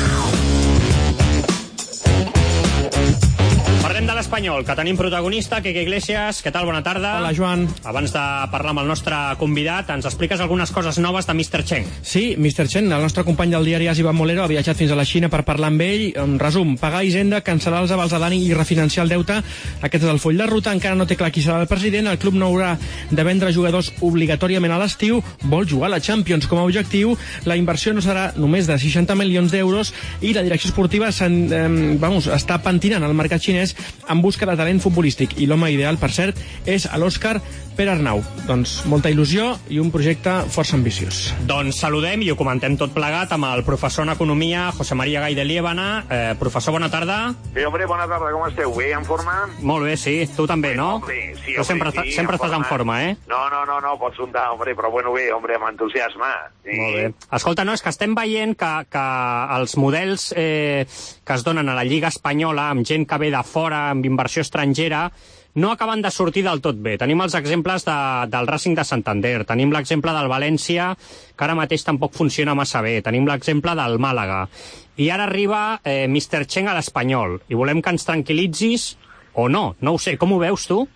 Parlem de l'Espanyol, que tenim protagonista, Quique Iglesias. Què tal? Bona tarda. Hola, Joan. Abans de parlar amb el nostre convidat, ens expliques algunes coses noves de Mr. Chen. Sí, Mr. Chen, el nostre company del diari As, Ivan Molero, ha viatjat fins a la Xina per parlar amb ell. En resum, pagar Hisenda, cancel·lar els avals de Dani i refinanciar el deute. Aquest és el full de ruta. Encara no té clar qui serà el president. El club no haurà de vendre jugadors obligatòriament a l'estiu. Vol jugar a la Champions com a objectiu. La inversió no serà només de 60 milions d'euros i la direcció esportiva està pentinant al mercat xinès en busca de talent futbolístic, i l'home ideal, per cert, és l'Òscar Perarnau. Doncs molta il·lusió i un projecte força ambiciós. Doncs saludem i ho comentem tot plegat amb el professor en Economia, José María Gay de Liébana. Professor, bona tarda. Sí, hombre, bona tarda, com esteu? Bé, en forma? Molt bé, sí. Tu també, no? Sí, tu sempre estàs en forma, eh? No, pots untar, hombre, però bueno, bé, hombre, amb entusiasme. Sí. Molt bé. Escolta, no, és que estem veient que els models que es donen a la Lliga Espanyola, amb gent que ve de fora, amb inversió estrangera, no acaben de sortir del tot bé. Tenim els exemples del Racing de Santander, tenim l'exemple del València, que ara mateix tampoc funciona massa bé, tenim l'exemple del Màlaga, i ara arriba Mr. Chen a l'Espanyol, i volem que ens tranquil·litzis, o no ho sé, com ho veus tu? Pues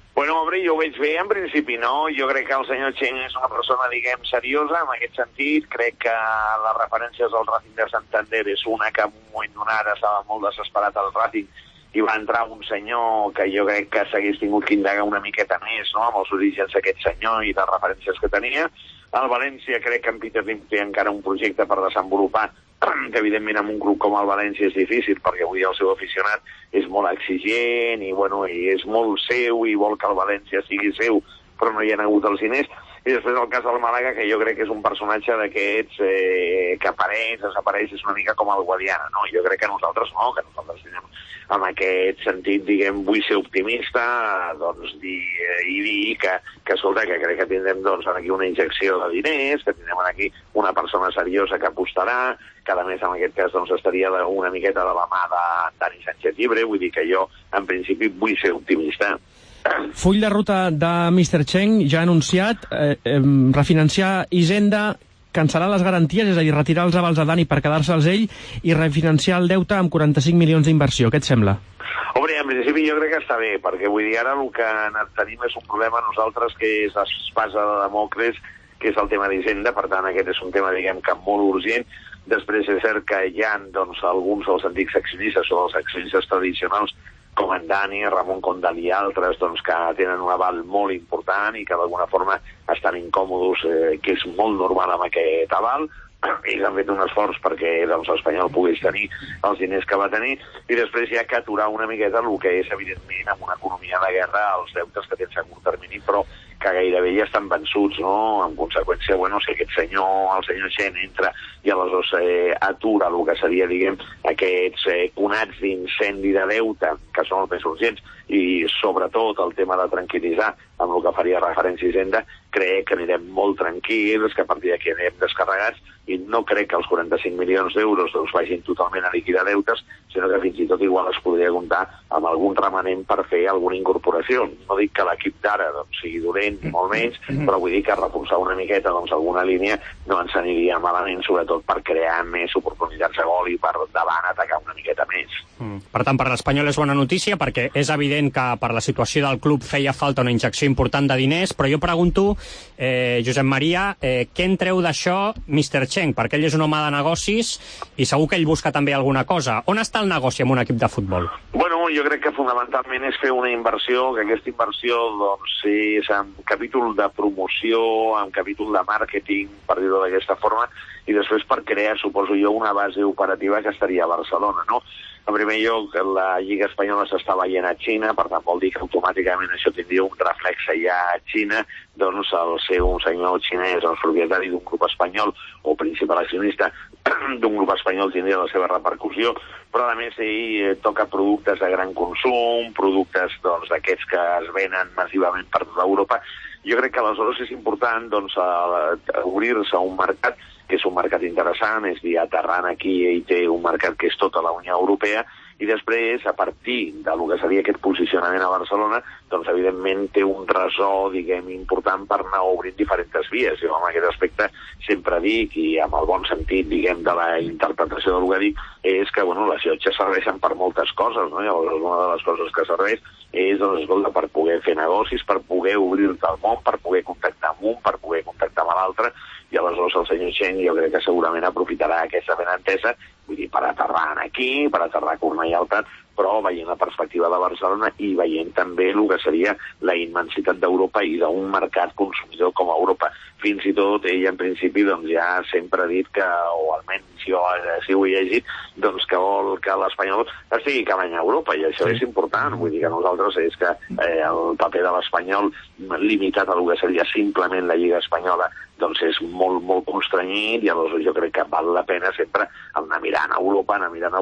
Home, jo ho veig bé, en principi no. Jo crec que el senyor Cheng és una persona, diguem, seriosa, en aquest sentit. Crec que les referències al Racing de Santander és una que en un moment donat estava molt desesperat al Racing i va entrar un senyor que jo crec que s'hagués tingut que indagar una miqueta més, no?, amb els orígens d'aquest senyor i les referències que tenia. Al València crec que en Peter Lim té encara un projecte per desenvolupar, que evidentment en un club com el València és difícil, perquè avui el seu aficionat és molt exigent i, bueno, i és molt seu i vol que el València sigui seu, però no hi ha hagut els diners. I després el cas del Màlaga, que jo crec que és un personatge d'aquests que apareix, desapareix, és una mica com el Guadiana, no? Jo crec que nosaltres no, que nosaltres tenim en aquest sentit, diguem, vull ser optimista, doncs, i dir que escolta, que crec que tindrem, doncs, aquí una injecció de diners, que tindrem aquí una persona seriosa que apostarà, que a més en aquest cas doncs estaria una miqueta de la mà de Dani Sánchez Llibre, vull dir que jo, en principi, vull ser optimista. Full de ruta de Mr. Cheng ja ha anunciat refinanciar Hisenda, cancel·lar les garanties, és a dir, retirar els avals a Dani per quedar-se'ls ell i refinanciar el deute amb 45 milions d'inversió. Què et sembla? Home, en principi jo crec que està bé, perquè vull dir, ara el que tenim és un problema nosaltres que és l'espasa de Damocles, que és el tema d'Hisenda, per tant aquest és un tema, diguem, que molt urgent. Després és cert que hi ha, doncs, alguns dels antics accionistes o dels accionistes tradicionals com en Dani, Ramon Condal i altres, doncs, que tenen un aval molt important i que d'alguna forma estan incòmodos, que és molt normal amb aquest aval. Ells han fet un esforç perquè doncs, l'Espanyol pogués tenir els diners que va tenir, i després hi ha que aturar una miqueta el que és, evidentment, amb una economia de guerra, els deutes que tens a curt termini, però que gairebé ja estan vençuts, no? En conseqüència, bueno, si aquest senyor, el senyor Chen, entra i aleshores atura el que seria, diguem, aquests conats d'incendi de deute, que són els més urgents, i sobretot el tema de tranquil·litzar amb el que faria referència a Hisenda, crec que anirem molt tranquils, que a partir d'aquí anirem descarregats, i no crec que els 45 milions d'euros doncs, vagin totalment a liquidar deutes, sinó que fins i tot igual es podria comptar amb algun remanent per fer alguna incorporació. No dic que l'equip d'ara doncs, sigui dolent, ni molt menys, però vull dir que reforçar una miqueta doncs, alguna línia no ens aniria malament, sobretot per crear més oportunitats de gol i per davant atacar una miqueta més. Per tant, per l'Espanyol és bona notícia, perquè és evident que per la situació del club feia falta una injecció important de diners, però jo pregunto, Josep Maria, què en treu d'això Mr. Cheng? Perquè ell és un home de negocis i segur que ell busca també alguna cosa. On està el negoci amb un equip de futbol? Bueno, jo crec que fonamentalment és fer una inversió, que aquesta inversió doncs, és en capítol de promoció, en capítol de màrqueting, per dir-ho d'aquesta forma, i després per crear, suposo jo, una base operativa que estaria a Barcelona, no? En primer lloc, la Lliga Espanyola s'està veient a Xina, per tant vol dir que automàticament això tindria un reflex allà a Xina, doncs el ser un senyor xinès, el propietari d'un grup espanyol o principal accionista d'un grup espanyol tindria la seva repercussió, però a més ell toca productes de gran consum, productes doncs, d'aquests que es venen massivament per tota Europa. Jo crec que aleshores és important doncs, obrir-se a un mercat que és un mercat interessant, és a dir, aterrant aquí ell té un mercat que és tota la Unió Europea, i després, a partir del que seria aquest posicionament a Barcelona, doncs evidentment té un ressò, diguem, important per anar obrint diferents vies. Jo en aquest aspecte sempre dic, i amb el bon sentit, diguem, de la interpretació del que dic, és que, bueno, les llotges serveixen per moltes coses, no? Llavors, una de les coses que serveix és, doncs, escolta, per poder fer negocis, per poder obrir-te al món, per poder contactar amb un, per poder contactar amb l'altre, i aleshores el senyor Chen jo crec que segurament aprofitarà aquesta benentesa, vull dir, per aterrar aquí, per aterrar a Cornellà al Prat, però veient la perspectiva de Barcelona i veient també el que seria la immensitat d'Europa i d'un mercat consumidor com a Europa. Fins i tot ell en principi doncs, ja sempre ha dit que, o almenys jo si ho he llegit, doncs que vol que l'Espanyol estigui cada any a Europa, i això és important. Vull dir que nosaltres és que el paper de l'Espanyol limitat a el que seria simplement la Lliga Espanyola doncs és molt, molt constranyit, i aleshores jo crec que val la pena sempre anar mirant a Europa,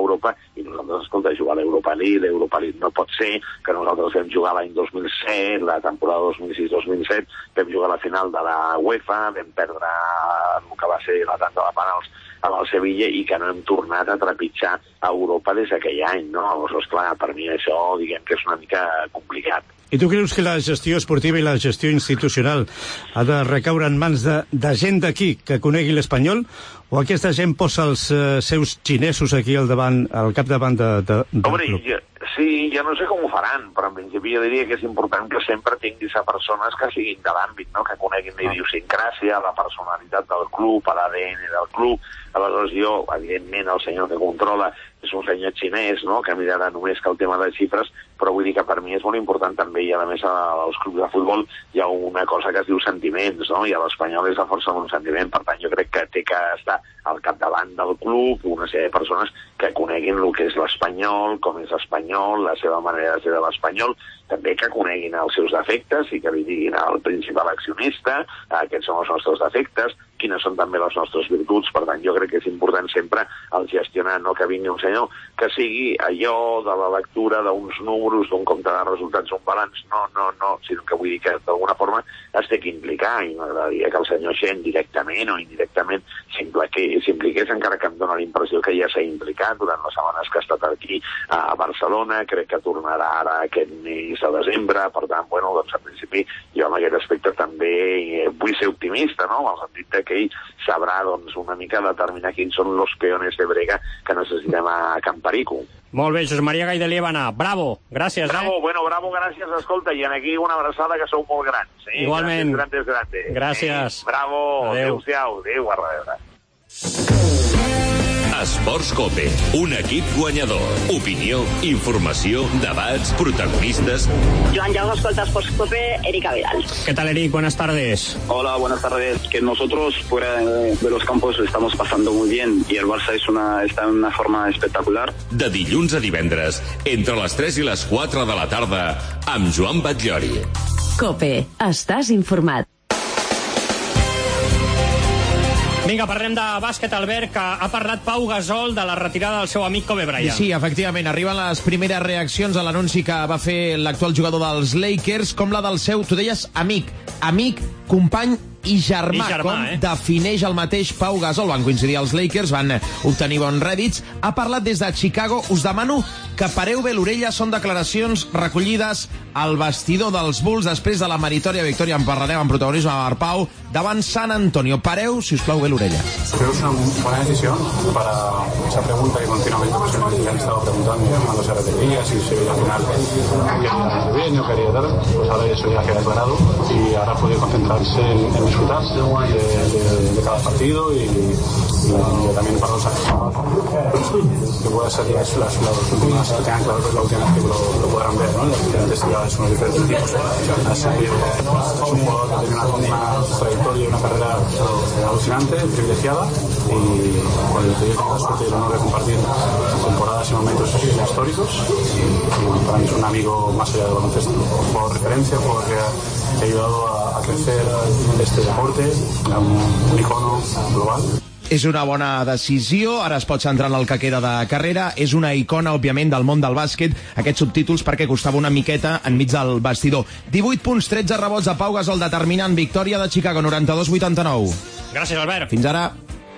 i nosaltres, escolta, jugar a l'Europa League no pot ser, que nosaltres vam jugar l'any 2007, la temporada 2006-2007, vam jugar a la final de la UEFA, vam perdre el que va ser la tanda de penals amb el Sevilla, i que no hem tornat a trepitjar a Europa des d'aquell any, no? Aleshores, clar, per mi això, diguem que és una mica complicat. I tu creus que la gestió esportiva i la gestió institucional ha de recaure en mans de gent d'aquí que conegui l'espanyol, o aquesta gent posa els seus xinesos aquí al capdavant del club? Sí, jo no sé com ho faran, però en principi jo diria que és important que sempre tinguis a persones que siguin de l'àmbit, no? Que coneguin la idiosincràsia, la personalitat del club, l'ADN del club. Aleshores jo, evidentment, el senyor que controla és un senyor xinès, no? Que mirarà només que el tema de xifres, però vull dir que per mi és molt important també, i a més als clubs de futbol hi ha una cosa que es diu sentiments, no? I a l'Espanyol és la força d'un sentiment, per tant jo crec que té que estar al capdavant del club una sèrie de persones que coneguin el que és l'Espanyol, com és l'Espanyol, la seva manera de ser de l'Espanyol, també que coneguin els seus defectes i que li diguin al principal accionista aquests són els nostres defectes, quines són també les nostres virtuts. Per tant, jo crec que és important sempre el gestionar, no que vingui un senyor que sigui allò de la lectura d'uns números, d'un compte de resultats, un balanç, no, sinó que vull dir que d'alguna forma es té que implicar, i m'agradaria que el senyor Xen directament o indirectament s'impliqués, encara que em dóna la impressió que ja s'ha implicat durant les setmanes que ha estat aquí a Barcelona. Crec que tornarà ara aquest mes de desembre, per tant, bueno, doncs en principi jo en aquest aspecte també vull ser optimista, no?, en el sentit que ell sabrà doncs una mica determinar quins són los peones de brega que necessitem a Can Perico. Molt bé, Josep Maria Gay de Liébana, bravo, gràcies. Bravo, bravo, gràcies, escolta, i aquí una abraçada que sou molt grans. Igualment. Grandes. Gràcies. Bravo, adéu-siau, adéu, a reveure. Esports Cope, un equip guanyador. Opinió, informació, debats, protagonistas. Joan Llago, escolta Esports Cope, Erika Vidal. ¿Qué tal, Eric? Buenas tardes. Hola, buenas tardes. Que nosotros fuera de los campos lo estamos pasando muy bien y el Barça está en una forma espectacular. De dilluns a divendres, entre les 3 i les 4 de la tarda, amb Joan Batllori. Cope, estàs informat. Vinga, parlem de bàsquet, Albert, que ha parlat Pau Gasol de la retirada del seu amic Kobe Bryant. Sí, efectivament, arriben les primeres reaccions a l'anunci que va fer l'actual jugador dels Lakers, com la del seu, tu deies, amic, company i germà, com defineix el mateix Pau Gasol. Van coincidir els Lakers, van obtenir bons rèdits. Ha parlat des de Chicago. Us demano que pareu bé l'orella. Són declaracions recollides al vestidor dels Bulls després de la meritòria victòria, en parlarem amb protagonisme per Pau, davant San Antonio. Pareu, si us plau, bé l'orella. Creo que es una buena decisión para esa pregunta que continuamente me han estado preguntando cuando se repetía, si se veía al final quería hacer bien o quería dar, pues ahora eso ya queda aclarado y ahora puede concentrarse en disfrutar de cada partido y también para los aficionados que pueda ser las últimas que tengan claro que es la última vez que lo podrán ver, ¿no? Las diferentes ciudades son los diferentes equipos, así que es un jugador que tiene una trayectoria y una carrera alucinante, privilegiada, y con el que yo tengo la suerte y el honor de compartir temporadas y momentos históricos, y para mí es un amigo más allá del baloncesto, por referencia, porque ha ayudado a crecer este deporte, un icono global. És una bona decisió, ara es pot centrar en el que queda de carrera, és una icona, òbviament, del món del bàsquet, aquests subtítols perquè costava una miqueta enmig del vestidor. 18 punts, 13 rebots de Pau Gasol, determinant victòria de Chicago, 92-89. Gràcies, Albert. Fins ara.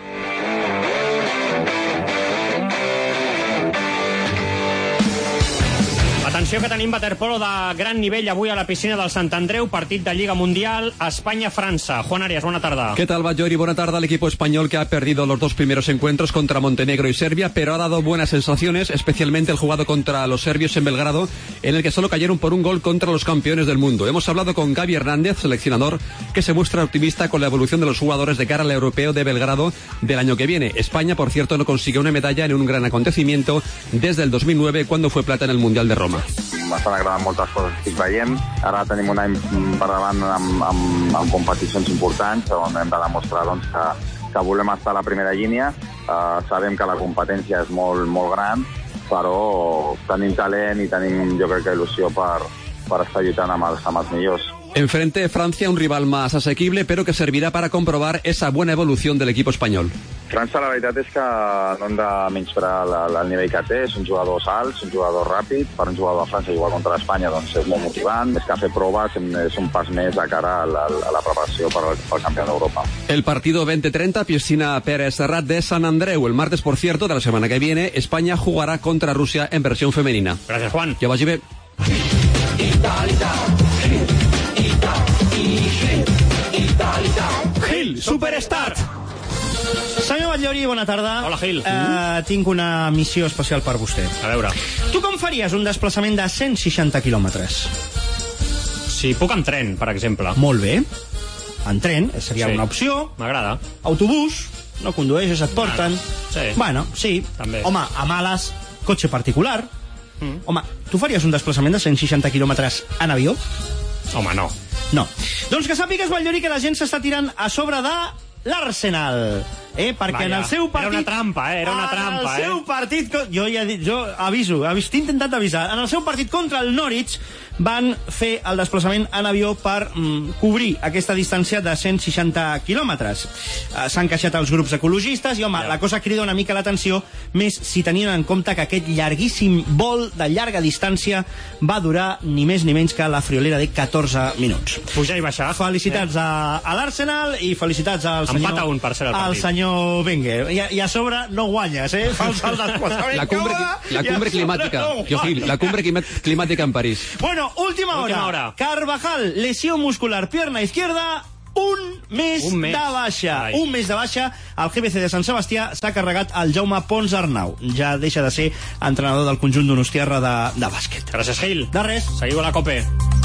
Atenció que tenim waterpolo de gran nivell avui a la piscina del Sant Andreu, partit de Lliga Mundial, España-França. Juan Arias, buena tarde. ¿Qué tal, Batllori? Buena tarde al equipo español que ha perdido los dos primeros encuentros contra Montenegro y Serbia, pero ha dado buenas sensaciones, especialmente el jugado contra los serbios en Belgrado, en el que solo cayeron por un gol contra los campeones del mundo. Hemos hablado con Gaby Hernández, seleccionador, que se muestra optimista con la evolución de los jugadores de cara al europeo de Belgrado del año que viene. España, por cierto, no consiguió una medalla en un gran acontecimiento desde el 2009, cuando fue plata en el Mundial de Roma. M'estan agradant moltes coses que estic veient. Ara tenim un any per davant amb competicions importants on hem de demostrar doncs, que volem estar a la primera línia. Sabem que la competència és molt gran, però tenim talent i tenim, jo crec que, il·lusió per estar lluitant amb els millors. Enfrente Francia, un rival más asequible, pero que servirá para comprobar esa buena evolución del equipo español. França, la veritat és que no hem de menysprear el nivell que té. Són jugadors alts, un jugador ràpid. Per un jugador de França jugar contra l'Espanya doncs, és molt motivant. És que fer proves és un pas més a cara a la preparació pel Campionat d'Europa. El partido 2030, piscina Pérez Serrat de San Andreu. El martes, por cierto, de la semana que viene, España jugará contra Rusia en versión femenina. Gracias, Juan. Que vagi bé. Gil, Superstar. Senyor Batllori, bona tarda. Hola, Gil. Tinc una missió especial per vostè. A veure. Tu com faries un desplaçament de 160 quilòmetres? Si puc en tren, per exemple. Molt bé. En tren seria una opció. M'agrada. Autobús, no condueixes, et porten. Sí. Bueno, sí. També. Home, a males, cotxe particular. Home, tu faries un desplaçament de 160 quilòmetres en avió? Home, no. No. Doncs que sàpigues, Batllori, que la gent s'està tirant a sobre de l'Arsenal. Perquè en el seu partit... Era una trampa, era una trampa. En el seu partit... Jo aviso, t'he intentat avisar. En el seu partit contra el Norwich van fer el desplaçament en avió per cobrir aquesta distància de 160 quilòmetres. S'han queixat els grups ecologistes i, home, la cosa crida una mica l'atenció, més si tenien en compte que aquest llarguíssim vol de llarga distància va durar ni més ni menys que la friolera de 14 minuts. Pujar i baixar. Felicitats a l'Arsenal i felicitats al senyor... Empat a un, per ser el partit. Al senyor Wenger. I a sobre no guanyes, Fa un salt desplaçament. La cumbre climática. La cumbre climática en París. Bueno, última hora. Carvajal, lesión muscular, pierna izquierda, un mes de baixa. Ai. Un mes de baixa. El GBC de Sant Sebastià s'ha carregat el Jaume Pons Arnau. Ja deixa de ser entrenador del conjunt donostiarra de bàsquet. Gràcies, Gil. De res. Seguiu a la COPE.